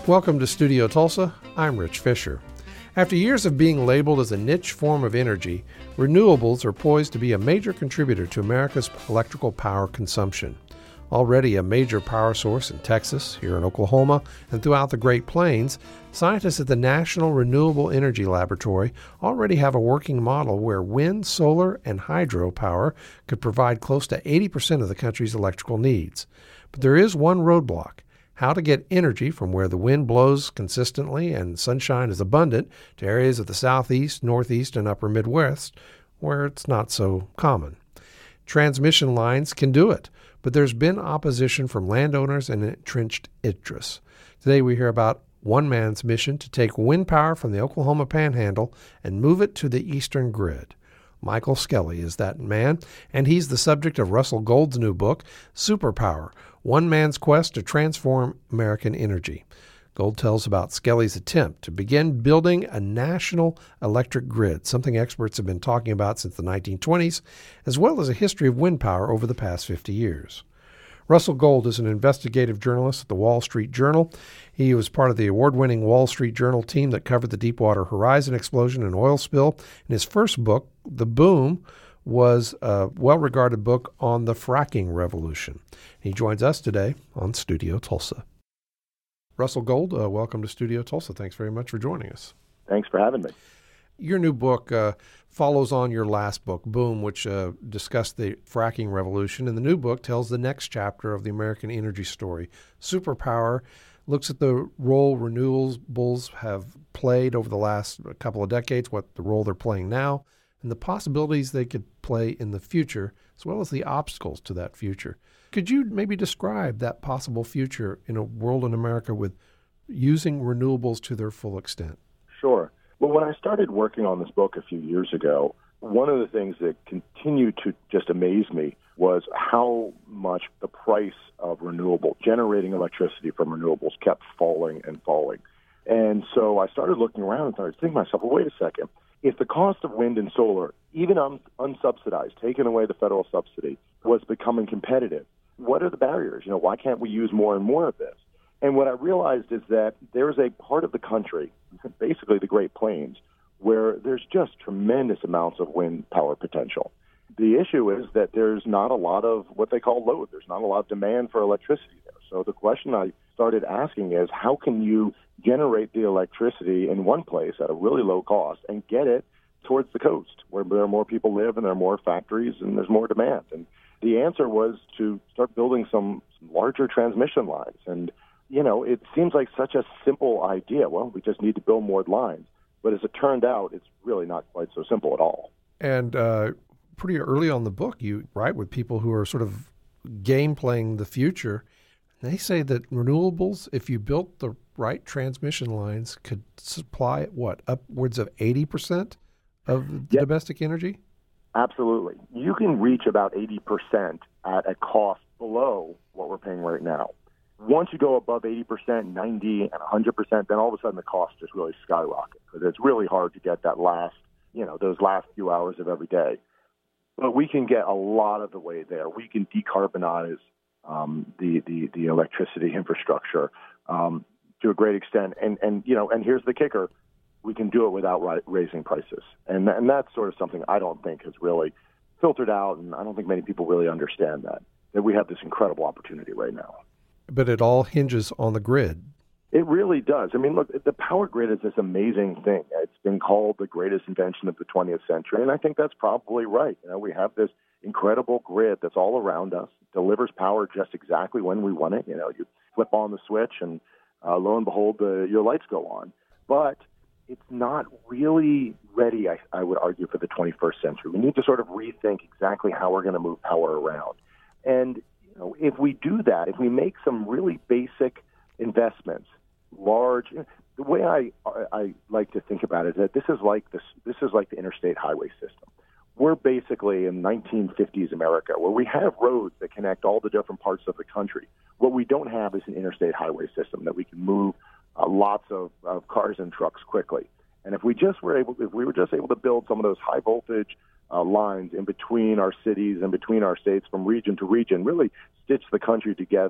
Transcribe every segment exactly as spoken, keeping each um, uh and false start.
Welcome to Studio Tulsa. I'm Rich Fisher. After years of being labeled as a niche form of energy, renewables are poised to be a major contributor to America's electrical power consumption. Already a major power source in Texas, here in Oklahoma, and throughout the Great Plains, scientists at the National Renewable Energy Laboratory already have a working model where wind, solar, and hydro power could provide close to eighty percent of the country's electrical needs. But there is one roadblock: how to get energy from where the wind blows consistently and sunshine is abundant to areas of the southeast, northeast, and upper Midwest where it's not so common. Transmission lines can do it, but there's been opposition from landowners and entrenched interests. Today we hear about one man's mission to take wind power from the Oklahoma Panhandle and move it to the eastern grid. Michael Skelly is that man, and he's the subject of Russell Gold's new book, Superpower: One Man's Quest to Transform American Energy. Gold tells about Skelly's attempt to begin building a national electric grid, something experts have been talking about since the nineteen twenties, as well as a history of wind power over the past fifty years. Russell Gold is an investigative journalist at the Wall Street Journal. He was part of the award-winning Wall Street Journal team that covered the Deepwater Horizon explosion and oil spill. And his first book, The Boom, was a well-regarded book on the fracking revolution. He joins us today on Studio Tulsa. Russell Gold, uh, welcome to Studio Tulsa. Thanks very much for joining us. Thanks for having me. Your new book uh, follows on your last book, Boom, which uh, discussed the fracking revolution. And the new book tells the next chapter of the American energy story. Superpower looks at the role renewables have played over the last couple of decades, what the role they're playing now, and the possibilities they could play in the future, as well as the obstacles to that future. Could you maybe describe that possible future in a world in America with using renewables to their full extent? Sure. Well, when I started working on this book a few years ago, one of the things that continued to just amaze me was how much the price of renewable, generating electricity from renewables, kept falling and falling. And so I started looking around and started thinking to myself, well, wait a second. If the cost of wind and solar, even un- unsubsidized, taking away the federal subsidy, was becoming competitive, what are the barriers? You know, why can't we use more and more of this? And what I realized is that there's a part of the country, basically the Great Plains, where there's just tremendous amounts of wind power potential. The issue is that there's not a lot of what they call load. There's not a lot of demand for electricity there. So the question I started asking is, how can you generate the electricity in one place at a really low cost and get it towards the coast where there are more people live and there are more factories and there's more demand? And the answer was to start building some larger transmission lines. And you know, it seems like such a simple idea. Well, we just need to build more lines. But as it turned out, it's really not quite so simple at all. And uh, pretty early on in the book, you write with people who are sort of game playing the future. They say that renewables, if you built the right transmission lines, could supply, what, upwards of eighty percent of the yep. domestic energy? Absolutely. You can reach about eighty percent at a cost below what we're paying right now. Once you go above eighty percent, ninety, and one hundred percent, then all of a sudden the cost just really skyrocket because it's really hard to get that last, you know, those last few hours of every day. But we can get a lot of the way there. We can decarbonize um, the, the the electricity infrastructure um, to a great extent. And, and, you know, and here's the kicker. We can do it without ri- raising prices. And, and that's sort of something I don't think has really filtered out, and I don't think many people really understand that, that we have this incredible opportunity right now. But it all hinges on the grid. It really does. I mean, look, the power grid is this amazing thing. It's been called the greatest invention of the twentieth century, and I think that's probably right. You know, we have this incredible grid that's all around us, delivers power just exactly when we want it. You know, you flip on the switch, and uh, lo and behold, the, your lights go on. But it's not really ready, I, I would argue, for the twenty-first century. We need to sort of rethink exactly how we're going to move power around. And you know, if we do that, if we make some really basic investments, large, the way I I like to think about it is that this is like this this is like the interstate highway system. We're basically in nineteen fifties America, where we have roads that connect all the different parts of the country. What we don't have is an interstate highway system that we can move uh, lots of, of cars and trucks quickly. And if we just were able, if we were just able to build some of those high voltage uh, lines in between our cities and between our states from region to region, really stitch the country together,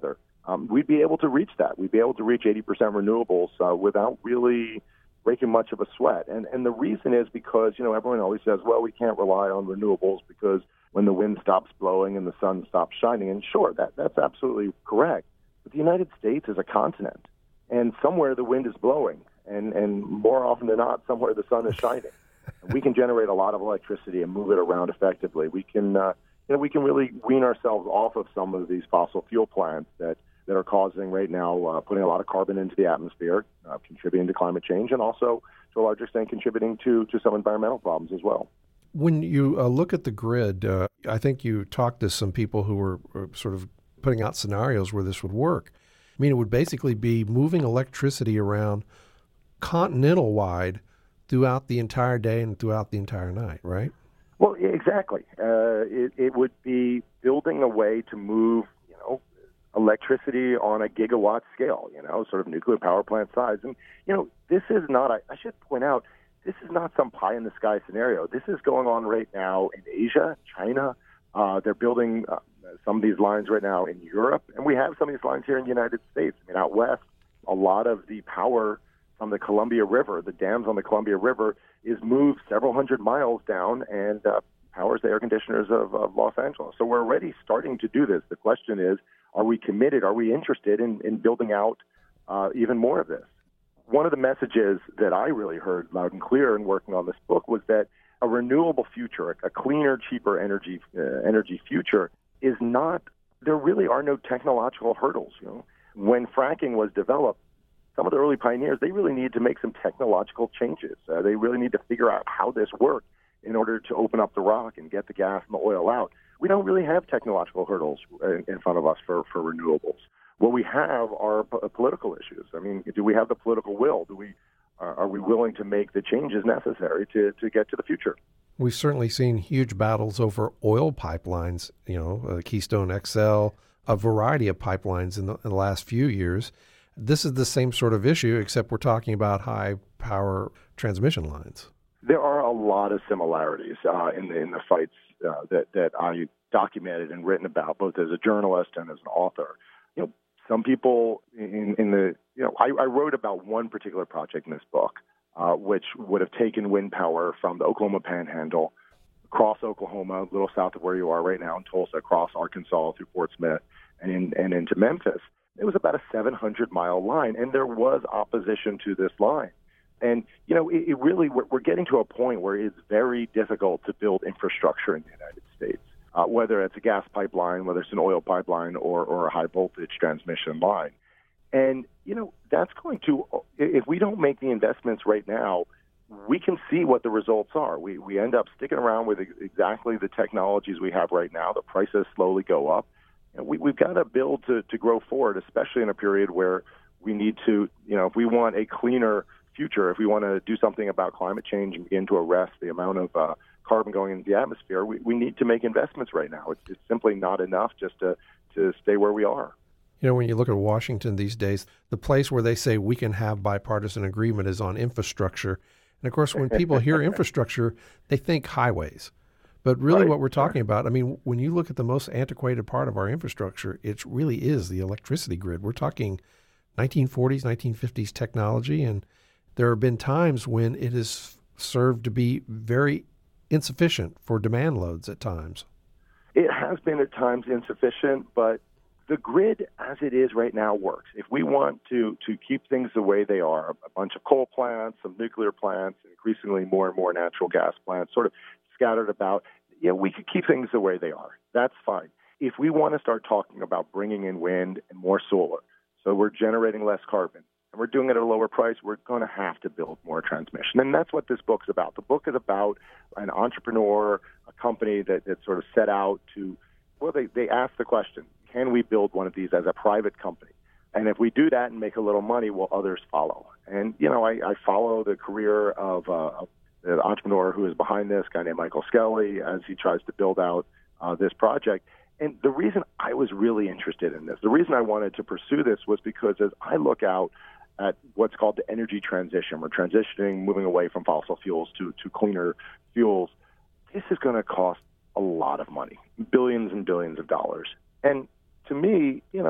um, we'd be able to reach that. We'd be able to reach eighty percent renewables uh, without really breaking much of a sweat. And and the reason is because, you know, everyone always says, well, we can't rely on renewables because when the wind stops blowing and the sun stops shining, and sure, that, that's absolutely correct. But the United States is a continent, and somewhere the wind is blowing, and, and more often than not, somewhere the sun is shining. We can generate a lot of electricity and move it around effectively. We can, uh, you know, we can really wean ourselves off of some of these fossil fuel plants that, that are causing right now, uh, putting a lot of carbon into the atmosphere, uh, contributing to climate change, and also, to a large extent, contributing to, to some environmental problems as well. When you uh, look at the grid, uh, I think you talked to some people who were, were sort of putting out scenarios where this would work. I mean, it would basically be moving electricity around continental-wide throughout the entire day and throughout the entire night, right? Well, exactly. Uh, it, it would be building a way to move, you know, electricity on a gigawatt scale, you know, sort of nuclear power plant size. And, you know, this is not, I, I should point out, this is not some pie-in-the-sky scenario. This is going on right now in Asia, China. Uh, they're building uh, some of these lines right now in Europe, and we have some of these lines here in the United States. I mean, out west, a lot of the power from the Columbia River, the dams on the Columbia River, is moved several hundred miles down and uh, powers the air conditioners of, of Los Angeles. So we're already starting to do this. The question is, are we committed? Are we interested in, in building out uh, even more of this? One of the messages that I really heard loud and clear in working on this book was that a renewable future, a cleaner, cheaper energy uh, energy future, is not. There really are no technological hurdles. You know, when fracking was developed, some of the early pioneers, they really need to make some technological changes. Uh, they really need to figure out how this worked in order to open up the rock and get the gas and the oil out. We don't really have technological hurdles in, in front of us for, for renewables. What we have are p- political issues. I mean, do we have the political will? Do we uh, are we willing to make the changes necessary to, to get to the future? We've certainly seen huge battles over oil pipelines, you know, uh, Keystone X L, a variety of pipelines in the, in the last few years. This is the same sort of issue, except we're talking about high power transmission lines. There are a lot of similarities uh, in the in the fights uh, that that I documented and written about, both as a journalist and as an author. You know, some people in, in the you know, I, I wrote about one particular project in this book, uh, which would have taken wind power from the Oklahoma Panhandle across Oklahoma, a little south of where you are right now in Tulsa, across Arkansas through Fort Smith, and in, and into Memphis. It was about a seven hundred mile line, and there was opposition to this line. And, you know, it, it really, we're, we're getting to a point where it's very difficult to build infrastructure in the United States, uh, whether it's a gas pipeline, whether it's an oil pipeline, or, or a high voltage transmission line. And, you know, that's going to, if we don't make the investments right now, we can see what the results are. We, we end up sticking around with exactly the technologies we have right now. The prices slowly go up. And we, we've got to build to, to grow forward, especially in a period where we need to, you know, if we want a cleaner future, if we want to do something about climate change and begin to arrest the amount of uh, carbon going into the atmosphere, we, we need to make investments right now. It's, it's simply not enough just to, to stay where we are. You know, when you look at Washington these days, the place where they say we can have bipartisan agreement is on infrastructure. And, of course, when people hear infrastructure, they think highways. But really right. what we're talking about, I mean, when you look at the most antiquated part of our infrastructure, it really is the electricity grid. We're talking nineteen forties, nineteen fifties technology, and there have been times when it has served to be very insufficient for demand loads at times. It has been at times insufficient, but the grid as it is right now works. If we want to, to keep things the way they are, a bunch of coal plants, some nuclear plants, increasingly more and more natural gas plants, sort of scattered about, yeah, we could keep things the way they are. That's fine. If we want to start talking about bringing in wind and more solar, so we're generating less carbon, and we're doing it at a lower price, we're going to have to build more transmission. And that's what this book's about. The book is about an entrepreneur, a company that, that sort of set out to, well, they, they asked the question, can we build one of these as a private company? And if we do that and make a little money, will others follow? And, you know, I, I follow the career of uh, the entrepreneur who is behind this, a guy named Michael Skelly, as he tries to build out uh, this project. And the reason I was really interested in this, the reason I wanted to pursue this was because as I look out at what's called the energy transition, we're transitioning, moving away from fossil fuels to, to cleaner fuels, this is going to cost a lot of money, billions and billions of dollars. And to me, you know,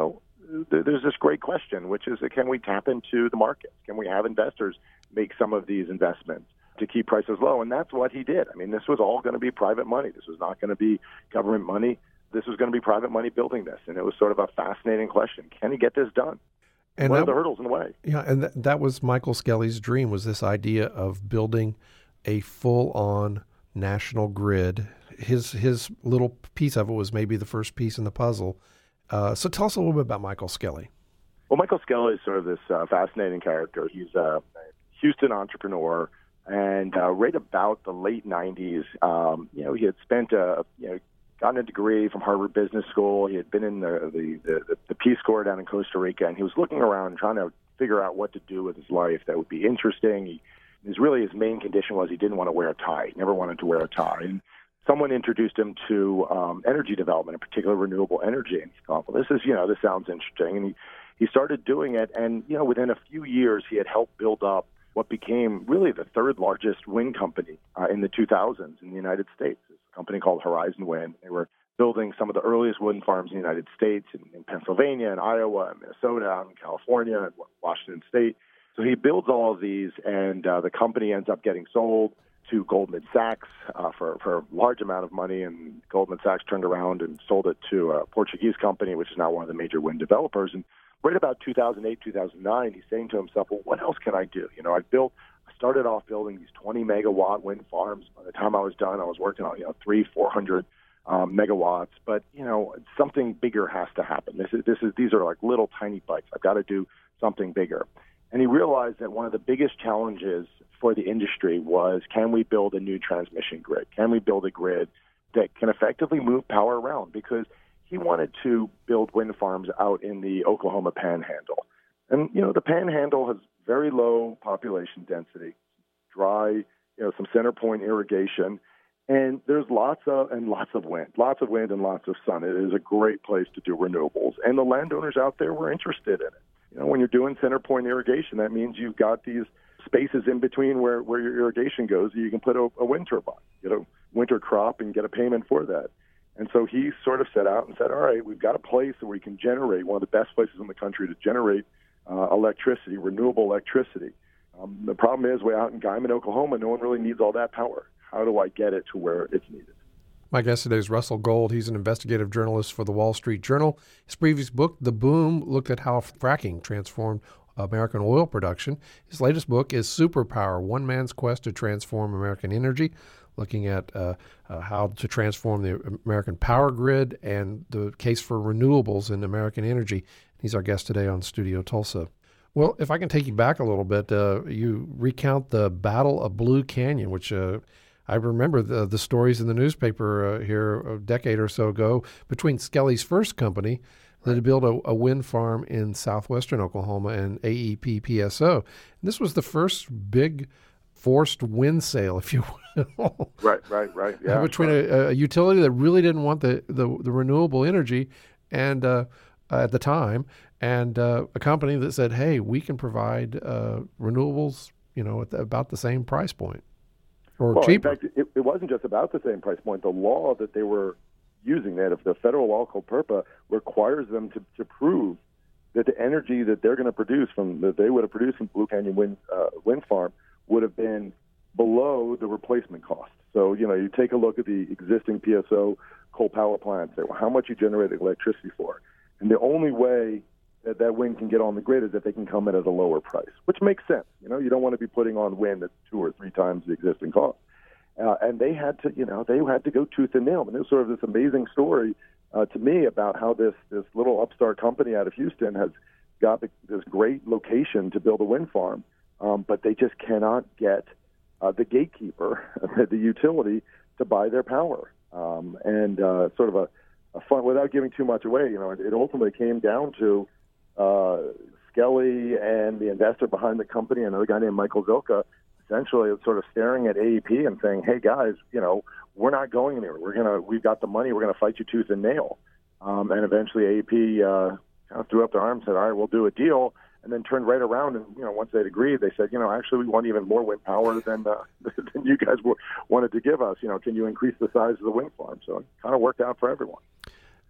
there's this great question, which is, can we tap into the markets? Can we have investors make some of these investments to keep prices low? And that's what he did. I mean, this was all going to be private money. This was not going to be government money. This was going to be private money building this. And it was sort of a fascinating question. Can he get this done? And what that, are the hurdles in the way? Yeah, and th- that was Michael Skelly's dream, was this idea of building a full-on national grid. His his little piece of it was maybe the first piece in the puzzle. Uh, so tell us a little bit about Michael Skelly. Well, Michael Skelly is sort of this uh, fascinating character. He's a Houston entrepreneur, and uh, right about the late nineties, um, you know, he had spent a, you know, gotten a degree from Harvard Business School. He had been in the, the, the, the Peace Corps down in Costa Rica, and he was looking around trying to figure out what to do with his life that would be interesting. He, his really his main condition was he didn't want to wear a tie. He never wanted to wear a tie. And someone introduced him to um, energy development, in particular renewable energy. And he thought, well, this is, you know, this sounds interesting. And he, he started doing it. And, you know, within a few years, he had helped build up what became really the third largest wind company uh, in the two thousands in the United States. It's a company called Horizon Wind. They were building some of the earliest wind farms in the United States, in, in Pennsylvania, and Iowa, and Minnesota, and California, and Washington State. So he builds all of these, and uh, the company ends up getting sold to Goldman Sachs uh, for, for a large amount of money, and Goldman Sachs turned around and sold it to a Portuguese company, which is now one of the major wind developers. And right about two thousand eight, two thousand nine, he's saying to himself, well, what else can I do? You know, I built, I started off building these twenty megawatt wind farms. By the time I was done, I was working on, you know, three, four hundred um, megawatts. But, you know, something bigger has to happen. This is, this is, these are like little tiny bites. I've got to do something bigger. And he realized that one of the biggest challenges for the industry was, can we build a new transmission grid? Can we build a grid that can effectively move power around? Because he wanted to build wind farms out in the Oklahoma Panhandle. And, you know, the Panhandle has very low population density, dry, you know, some center point irrigation, and there's lots of, and lots of wind, lots of wind and lots of sun. It is a great place to do renewables. And the landowners out there were interested in it. You know, when you're doing center point irrigation, that means you've got these spaces in between where, where your irrigation goes. You can put a, a wind turbine, get a winter crop, and get a payment for that. And so he sort of set out and said, all right, we've got a place where we can generate, one of the best places in the country to generate uh, electricity, renewable electricity. Um, the problem is, way out in Guyman, Oklahoma, no one really needs all that power. How do I get it to where it's needed? My guest today is Russell Gold. He's an investigative journalist for the Wall Street Journal. His previous book, The Boom, looked at how fracking transformed American oil production. His latest book is Superpower, One Man's Quest to Transform American Energy, looking at uh, uh, how to transform the American power grid and the case for renewables in American energy. He's our guest today on Studio Tulsa. Well, if I can take you back a little bit, uh, you recount the Battle of Blue Canyon, which uh, I remember the, the stories in the newspaper uh, here a decade or so ago between Skelly's first company that had built a, a wind farm in southwestern Oklahoma and A E P P S O. And this was the first big forced wind sale, if you will. Right, right, right. Yeah. Between a, a utility that really didn't want the, the, the renewable energy and uh, uh, at the time, and uh, a company that said, hey, we can provide uh, renewables, you know, at the, about the same price point. Or well, cheaper. In fact, it, it wasn't just about the same price point. The law that they were using, that if the federal law called PURPA, requires them to, to prove that the energy that they're going to produce from that they would have produced from Blue Canyon Wind uh, Wind Farm would have been below the replacement cost. So, you know, you take a look at the existing P S O coal power plants, say, well, how much you generated electricity for, and the only way that that wind can get on the grid is if they can come in at a lower price, which makes sense. You know, you don't want to be putting on wind that's two or three times the existing cost. Uh, and they had to, you know, they had to go tooth and nail. And it was sort of this amazing story uh, to me about how this this little upstart company out of Houston has got the, this great location to build a wind farm, um, but they just cannot get uh, the gatekeeper, the utility, to buy their power. Um, and uh, sort of a, a fun, without giving too much away, you know, it, it ultimately came down to Uh, Skelly and the investor behind the company, another guy named Michael Zilka, essentially sort of staring at A E P and saying, "Hey guys, you know, we're not going anywhere. We're gonna, we've got the money. We're gonna fight you tooth and nail." Um, and eventually, A E P uh, kind of threw up their arms and said, "All right, we'll do a deal." And then turned right around and, you know, once they'd agreed, they said, "You know, actually, we want even more wind power than uh, than you guys were, wanted to give us. You know, can you increase the size of the wind farm?" So it kind of worked out for everyone.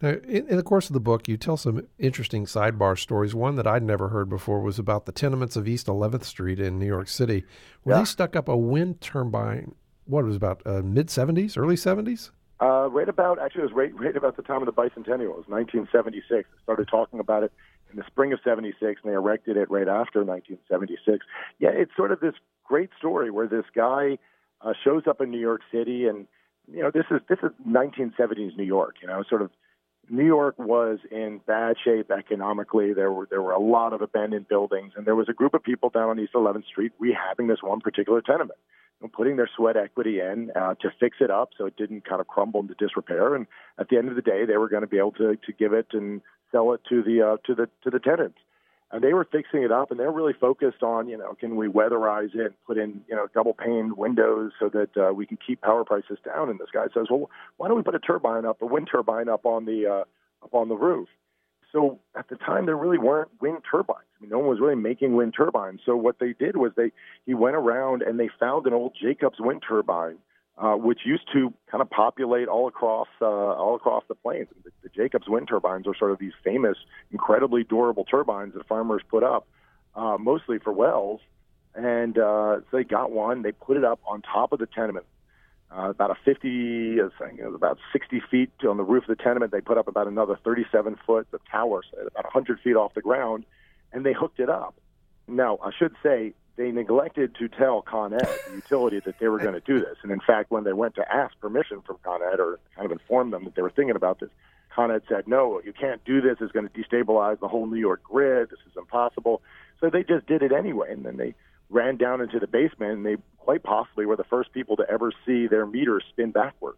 Now, in, in the course of the book, you tell some interesting sidebar stories. One that I'd never heard before was about the tenements of East eleventh Street in New York City, where yeah. they stuck up a wind turbine, what, it was about uh, mid-seventies, early seventies? Uh, right about, actually, it was right, right about the time of the bicentennial. It was nineteen seventy-six. They started talking about it in the spring of seventy-six, and they erected it right after nineteen seventy-six. Yeah, it's sort of this great story where this guy uh, shows up in New York City, and, you know, this is this is nineteen seventies New York, you know, sort of New York was in bad shape economically. There were there were a lot of abandoned buildings, and there was a group of people down on East eleventh Street rehabbing this one particular tenement, and putting their sweat equity in uh, to fix it up so it didn't kind of crumble into disrepair. And at the end of the day, they were going to be able to to give it and sell it to the uh, to the to the tenants. And they were fixing it up, and they're really focused on, you know, can we weatherize it, put in, you know, double-pane windows so that uh, we can keep power prices down. And this guy says, well, why don't we put a turbine up, a wind turbine up on the uh, up on the roof? So at the time, there really weren't wind turbines. I mean, no one was really making wind turbines. So what they did was they he went around and they found an old Jacobs wind turbine, uh, which used to kind of populate all across uh, all across the plains. The, the Jacobs wind turbines are sort of these famous, incredibly durable turbines that farmers put up, uh, mostly for wells. And uh, so they got one. They put it up on top of the tenement, uh, about a fifty, I think it was about sixty feet on the roof of the tenement. They put up about another thirty-seven foot, the tower, so about one hundred feet off the ground, and they hooked it up. Now, I should say, they neglected to tell Con Ed, the utility, that they were going to do this. And in fact, when they went to ask permission from Con Ed, or kind of inform them that they were thinking about this, Con Ed said, no, you can't do this. It's going to destabilize the whole New York grid. This is impossible. So they just did it anyway. And then they ran down into the basement, and they quite possibly were the first people to ever see their meter spin backwards.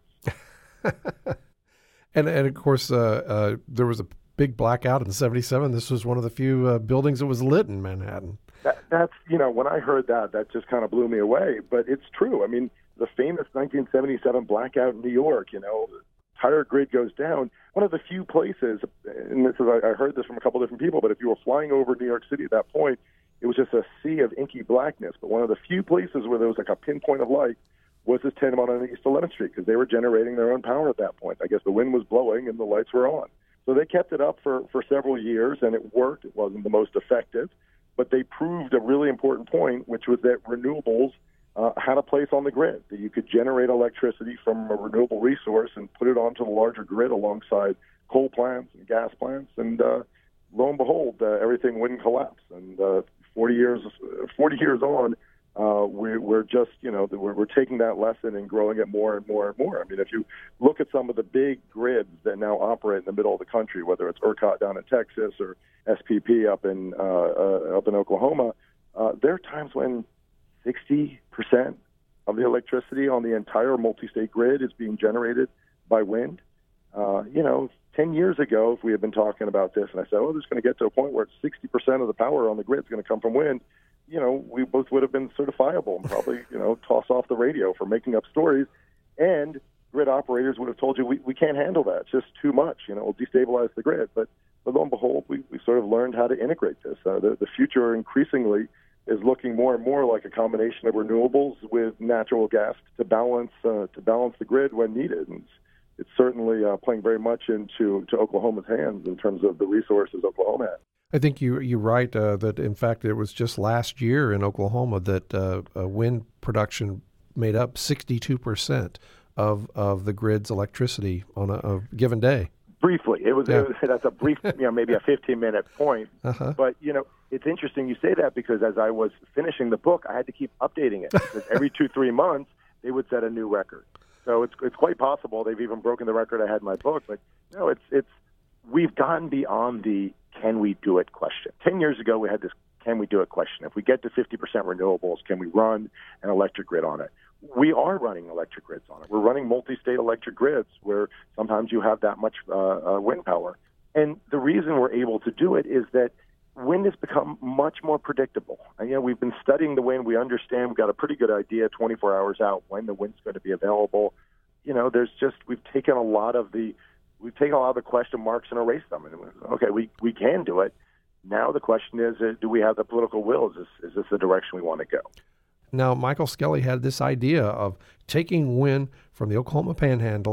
and, and of course, uh, uh, there was a big blackout in seventy-seven. This was one of the few uh, buildings that was lit in Manhattan. That, that's, you know, when I heard that, that just kind of blew me away. But it's true. I mean, the famous nineteen seventy-seven blackout in New York, you know, the entire grid goes down. One of the few places, and this is, I heard this from a couple different people, but if you were flying over New York City at that point, it was just a sea of inky blackness. But one of the few places where there was like a pinpoint of light was this tenement on East eleventh Street, because they were generating their own power at that point. I guess the wind was blowing and the lights were on. So they kept it up for, for several years, and it worked. It wasn't the most effective, but they proved a really important point, which was that renewables uh, had a place on the grid, that you could generate electricity from a renewable resource and put it onto the larger grid alongside coal plants and gas plants. And uh, lo and behold, uh, everything wouldn't collapse. And uh, forty years, forty years on, Uh, we, we're just, you know, we're, we're taking that lesson and growing it more and more and more. I mean, if you look at some of the big grids that now operate in the middle of the country, whether it's ERCOT down in Texas or S P P up in uh, uh, up in Oklahoma, uh, there are times when sixty percent of the electricity on the entire multi-state grid is being generated by wind. Uh, you know, ten years ago, if we had been talking about this, and I said, oh, this is going to get to a point where sixty percent of the power on the grid is going to come from wind, you know, we both would have been certifiable and probably, you know, toss off the radio for making up stories. And grid operators would have told you, we, we can't handle that. It's just too much. You know, we'll destabilize the grid. But, but lo and behold, we, we sort of learned how to integrate this. Uh, the, the future increasingly is looking more and more like a combination of renewables with natural gas to balance uh, to balance the grid when needed. And it's, it's certainly uh, playing very much into to Oklahoma's hands in terms of the resources Oklahoma has. I think you you write uh, that, in fact, it was just last year in Oklahoma that uh, uh, wind production made up sixty-two percent of, of the grid's electricity on a, a given day. Briefly, it was, yeah. it was that's a brief, you know, maybe a fifteen-minute point. Uh-huh. But, you know, it's interesting you say that, because as I was finishing the book, I had to keep updating it, because every two, three months, they would set a new record. So it's it's quite possible they've even broken the record I had in my book. But, you know, it's it's we've gotten beyond the can we do it question. Ten years ago, we had this can we do it question. If we get to fifty percent renewables, can we run an electric grid on it? We are running electric grids on it. We're running multi-state electric grids where sometimes you have that much uh, uh, wind power. And the reason we're able to do it is that wind has become much more predictable. And, you know, we've been studying the wind. We understand. We've got a pretty good idea twenty-four hours out when the wind's going to be available. You know, there's just, we've taken a lot of the We've taken a lot of the question marks and erased them. And okay, we, we can do it. Now the question is, uh, do we have the political will? Is this, is this the direction we want to go? Now, Michael Skelly had this idea of taking wind from the Oklahoma Panhandle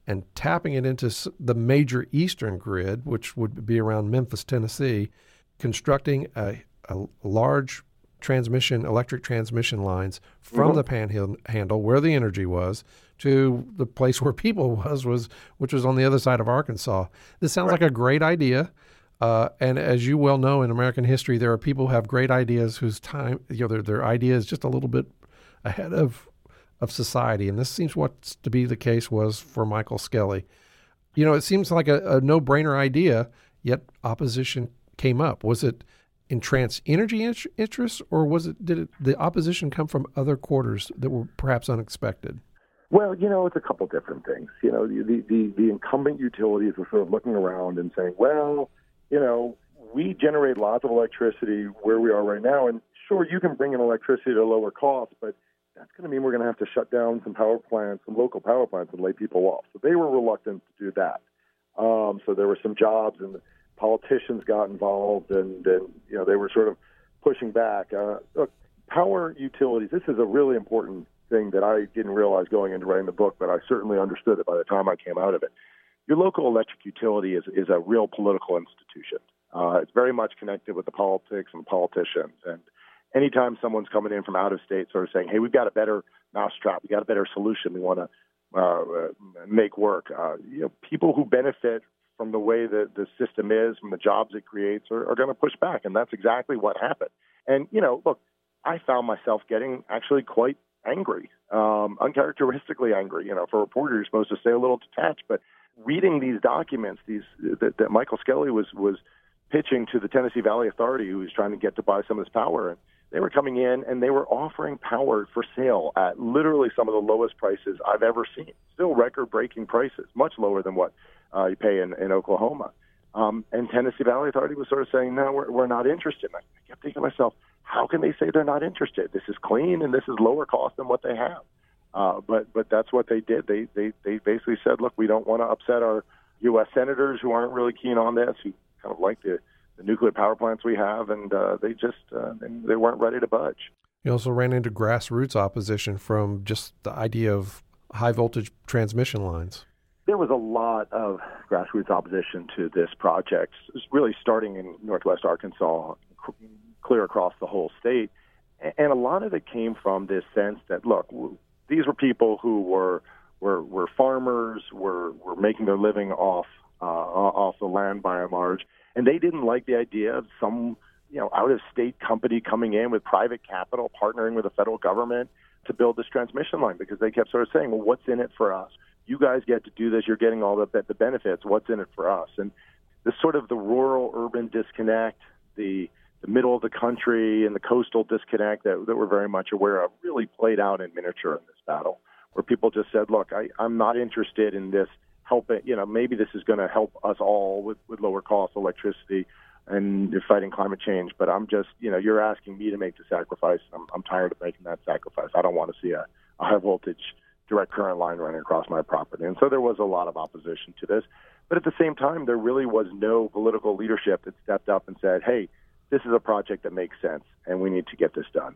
and tapping it into the major eastern grid, which would be around Memphis, Tennessee, constructing a, a large transmission, electric transmission lines from mm-hmm. the panhandle where the energy was to the place where people was, was which was on the other side of Arkansas. This sounds right. like a great idea. Uh, and as you well know, in American history, there are people who have great ideas whose time, you know, their, their idea is just a little bit ahead of of society. And this seems what's to be the case was for Michael Skelly. You know, it seems like a, a no-brainer idea, yet opposition came up. Was it in TransEnergy in- interests, or was it did it, the opposition come from other quarters that were perhaps unexpected? Well, you know, it's a couple different things. You know, the, the, the incumbent utilities were sort of looking around and saying, well, you know, we generate lots of electricity where we are right now, and sure, you can bring in electricity at a lower cost, but that's going to mean we're going to have to shut down some power plants, some local power plants, and lay people off. So they were reluctant to do that. Um, so there were some jobs, and politicians got involved, and, and you know they were sort of pushing back. Uh, look, power utilities. This is a really important thing that I didn't realize going into writing the book, but I certainly understood it by the time I came out of it. Your local electric utility is is a real political institution. Uh, it's very much connected with the politics and politicians, and anytime someone's coming in from out of state sort of saying, hey, we've got a better mousetrap, we've got a better solution we want to uh, make work, uh, you know, people who benefit from the way that the system is, from the jobs it creates, are, are going to push back. And that's exactly what happened. And, you know, look, I found myself getting actually quite angry, um, uncharacteristically angry. You know, for a reporter, you're supposed to stay a little detached. But reading these documents, these that, that Michael Skelly was was pitching to the Tennessee Valley Authority, who was trying to get to buy some of this power, and they were coming in and they were offering power for sale at literally some of the lowest prices I've ever seen. Still record-breaking prices, much lower than what uh, you pay in, in Oklahoma. Um, and Tennessee Valley Authority was sort of saying, no, we're, we're not interested. And I kept thinking to myself, how can they say they're not interested? This is clean and this is lower cost than what they have. Uh, but but that's what they did. They, they, they basically said, look, we don't want to upset our U S senators who aren't really keen on this, who kind of like the the nuclear power plants we have, and uh, they just uh, they weren't ready to budge. You also ran into grassroots opposition from just the idea of high voltage transmission lines. There was a lot of grassroots opposition to this project, really starting in northwest Arkansas, clear across the whole state. And a lot of it came from this sense that, look, these were people who were were, were farmers, were, were making their living off uh, off the land by and large. And they didn't like the idea of some, you know, out-of-state company coming in with private capital, partnering with the federal government to build this transmission line, because they kept sort of saying, well, what's in it for us? You guys get to do this. You're getting all the, the benefits. What's in it for us? And this sort of the rural-urban disconnect, the the middle of the country and the coastal disconnect that, that we're very much aware of really played out in miniature in this battle, where people just said, look, I, I'm not interested in this. Help it, you know, maybe this is going to help us all with, with lower cost electricity and fighting climate change. But I'm just, you know, you're asking me to make the sacrifice. I'm, I'm tired of making that sacrifice. I don't want to see a, a high voltage direct current line running across my property. And so there was a lot of opposition to this. But at the same time, there really was no political leadership that stepped up and said, hey, this is a project that makes sense and we need to get this done.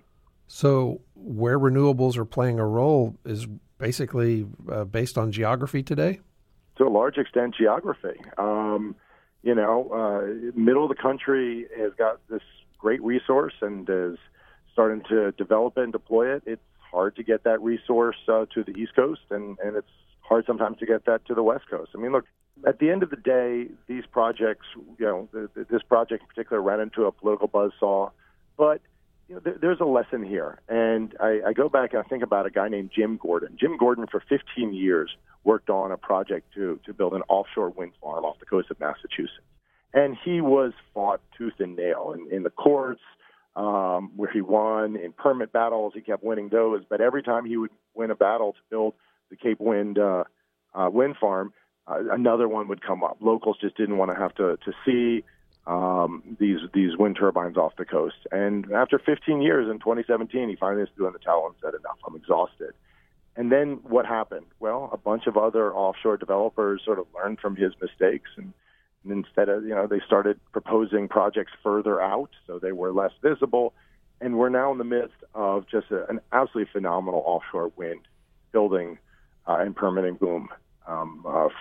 So where renewables are playing a role is basically uh, based on geography today? To a large extent, geography. Um, you know, uh, middle of the country has got this great resource and is starting to develop it and deploy it. It's hard to get that resource uh, to the East Coast, and, and it's hard sometimes to get that to the West Coast. I mean, look, at the end of the day, these projects, you know, the, the, this project in particular ran into a political buzzsaw, but you know, there, there's a lesson here. And I, I go back and I think about a guy named Jim Gordon. Jim Gordon, for fifteen years, worked on a project to, to build an offshore wind farm off the coast of Massachusetts. And he was fought tooth and nail in, in the courts, um, where he won. In permit battles, he kept winning those. But every time he would win a battle to build the Cape Wind uh, uh, wind farm, uh, another one would come up. Locals just didn't want to have to, to see um, these these wind turbines off the coast. And after fifteen years, in twenty seventeen, he finally threw in the towel and said, enough, I'm exhausted. And then what happened? Well, a bunch of other offshore developers sort of learned from his mistakes, and, and instead of, you know, they started proposing projects further out, so they were less visible. And we're now in the midst of just a, an absolutely phenomenal offshore wind building uh, and permitting boom. Um, uh,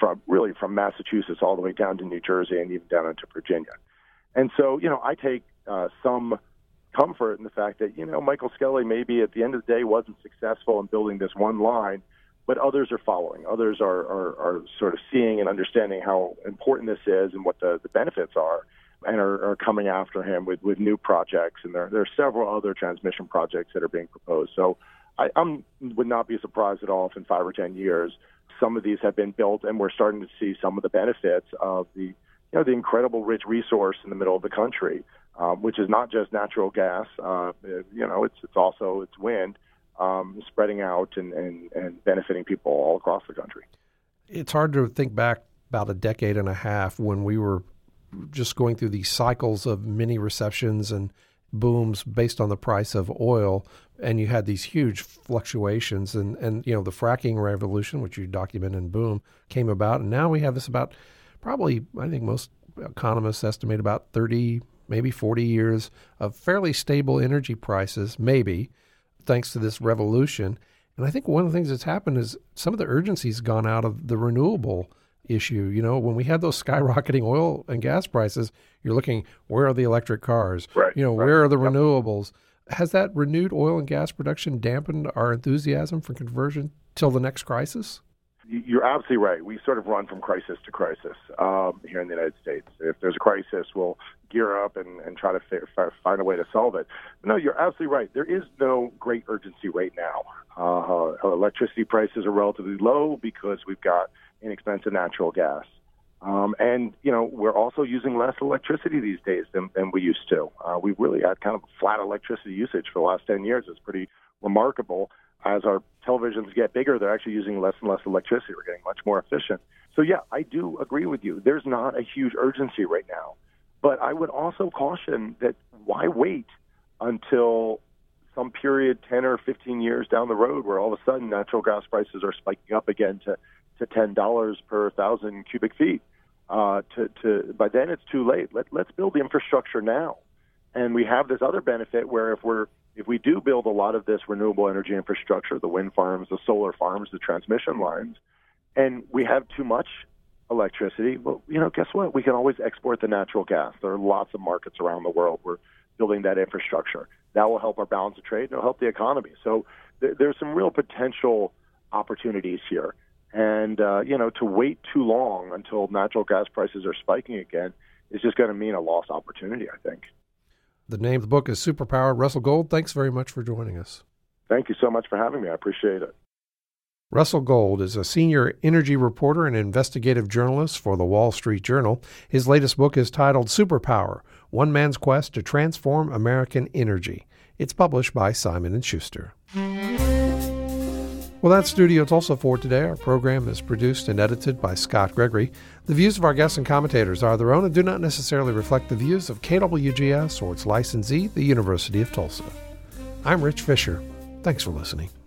from really from Massachusetts all the way down to New Jersey and even down into Virginia. And so, you know, I take uh, some comfort in the fact that, you know, Michael Skelly maybe at the end of the day wasn't successful in building this one line, but others are following. Others are, are, are sort of seeing and understanding how important this is and what the, the benefits are, and are, are coming after him with, with new projects. And there, there are several other transmission projects that are being proposed. So I I'm, would not be surprised at all if in five or ten years some of these have been built and we're starting to see some of the benefits of the, you know, the incredible rich resource in the middle of the country, um, which is not just natural gas. Uh, you know, it's it's also it's wind. Um, spreading out and, and, and benefiting people all across the country. It's hard to think back about a decade and a half when we were just going through these cycles of mini recessions and booms based on the price of oil, and you had these huge fluctuations. And, and you know, the fracking revolution, which you document in Boom, came about, and now we have this about probably, I think most economists estimate about thirty, maybe forty years of fairly stable energy prices, maybe, thanks to this revolution. And I think one of the things that's happened is some of the urgency's gone out of the renewable issue. You know, when we had those skyrocketing oil and gas prices, you're looking, where are the electric cars? Right, you know, right. where are the Yep. renewables? Has that renewed oil and gas production dampened our enthusiasm for conversion till the next crisis? You're absolutely right. We sort of run from crisis to crisis um, here in the United States. If there's a crisis, we'll gear up and, and try to fi- find a way to solve it. But no, you're absolutely right. There is no great urgency right now. Uh, electricity prices are relatively low because we've got inexpensive natural gas. Um, and, you know, we're also using less electricity these days than, than we used to. Uh, we've really had kind of flat electricity usage for the last ten years. It's pretty remarkable. As our televisions get bigger, they're actually using less and less electricity. We're getting much more efficient. So, yeah, I do agree with you. There's not a huge urgency right now. But I would also caution that why wait until some period ten or fifteen years down the road where all of a sudden natural gas prices are spiking up again to, to ten dollars per thousand cubic feet. Uh, to, to, by then it's too late. Let, let's build the infrastructure now. And we have this other benefit where if we're If we do build a lot of this renewable energy infrastructure, the wind farms, the solar farms, the transmission lines, and we have too much electricity, well, you know, guess what? We can always export the natural gas. There are lots of markets around the world. We're building that infrastructure. That will help our balance of trade and it'll help the economy. So th- there's some real potential opportunities here. And, uh, you know, to wait too long until natural gas prices are spiking again is just going to mean a lost opportunity, I think. The name of the book is Superpower. Russell Gold, thanks very much for joining us. Thank you so much for having me. I appreciate it. Russell Gold is a senior energy reporter and investigative journalist for the Wall Street Journal. His latest book is titled Superpower, One Man's Quest to Transform American Energy. It's published by Simon and Schuster. Well, that's Studio Tulsa for today. Our program is produced and edited by Scott Gregory. The views of our guests and commentators are their own and do not necessarily reflect the views of K W G S or its licensee, the University of Tulsa. I'm Rich Fisher. Thanks for listening.